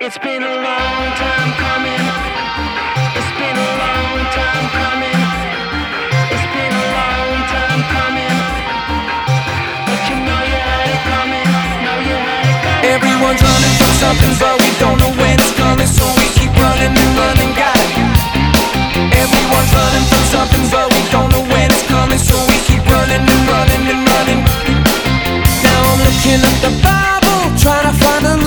It's been a long time coming. It's been a long time coming. It's been a long time coming. But you know you had it coming. Know you had it coming. Everyone's running from something, but we don't know when it's coming, so we keep running and running, got it. Everyone's running from something, but we don't know when it's coming, so we keep running and running and running. Now I'm looking at the Bible, trying to find a